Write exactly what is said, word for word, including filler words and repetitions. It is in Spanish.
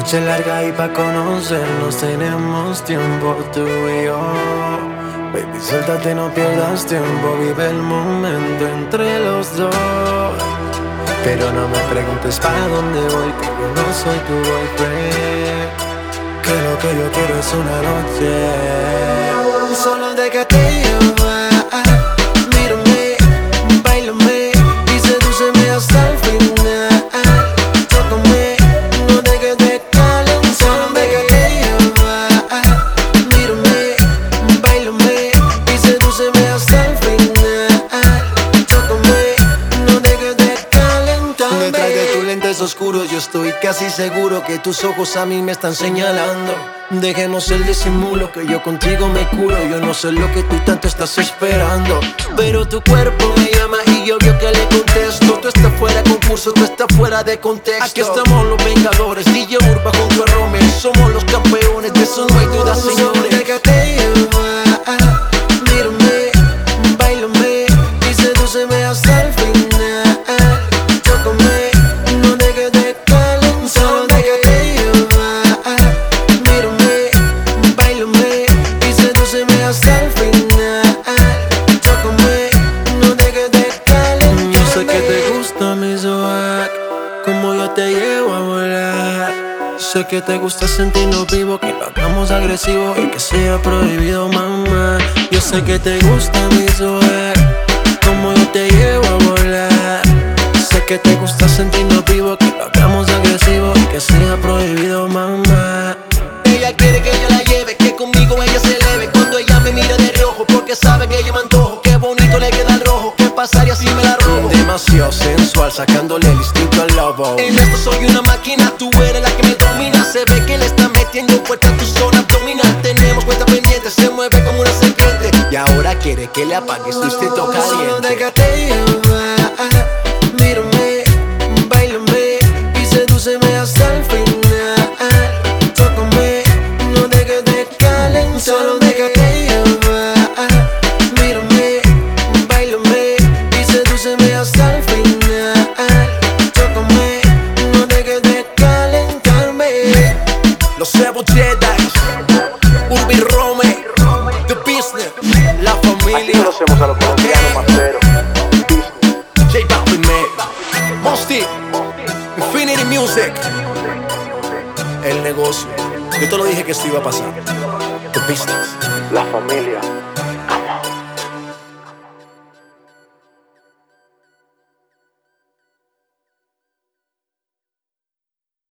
Noche larga y pa' conocernos tenemos tiempo tú y yo. Baby, suéltate, no pierdas tiempo, vive el momento entre los dos. Pero no me preguntes para dónde voy, que yo no soy tu boyfriend. Que lo que yo quiero es una noche, solo déjate llevar. Mírame, báilame y sedúceme hasta el final. Tócame, no dejes de calentar. Solo déjate llevar. Mírame, báilame y sedúceme hasta el final. Tócame, no dejes de calentar. Detrás de tus lentes oscuros yo estoy casi seguro que tus ojos a mí me están señalando. Dejemos el disimulo, que yo contigo me curo. Yo no sé lo que tú tanto estás esperando, pero tu cuerpo me llama y yo veo que le contesto. Tú estás fuera de concurso, tú estás fuera de contexto. Aquí estamos los vengadores, D J Urba junto a Romer. Somos los campeones, de eso no hay duda, señores. Déjate llevar, mírame, báilame y sedúceme hasta el final. Tócame, no dejes de calentar. Solo déjate llevar. Mírame, báilame y sedúceme hasta el final. Tócame, no dejes de calentar. Yo sé que te gusta mi swag, como yo te llevo a volar. Sé que te gusta sentirnos vivo, que lo hagamos agresivo y que sea prohibido, mamá. Yo sé que te gusta mi swag, como yo te llevo a volar. Sé que te gusta sentirnos vivo, que lo hagamos agresivo y que sea prohibido, mamá. Ella quiere que yo la lleve, que conmigo ella se eleve. Cuando ella me mira de reojo, porque sabe que yo me antojo. Qué bonito le queda el rojo, ¿qué pasaría si me la robo? Demasiado sensual, sacándole el instinto al lobo. En esto soy una máquina, tú eres la que me domina. Se ve que le está metiendo fuerte a tu zona abdominal. Tenemos cuenta pendiente, se mueve como una serpiente. Y ahora quiere que le apagues tu instinto caliente. Solo déjate llevar, mírame, báilame y sedúceme hasta el final. Tócame, no dejes de calentar. Solo déjate llevar. Mírame, báilame y sedúceme hasta el final. Tócame, no dejes de calentarme. Los Cebo Jedi, Urbi Rome, The Business, la familia. Aquí conocemos a los colombianos maceros. J Balvin, man, Mosty, Infinity Music, el negocio. Yo te lo dije que esto iba a pasar. The Business, La familia.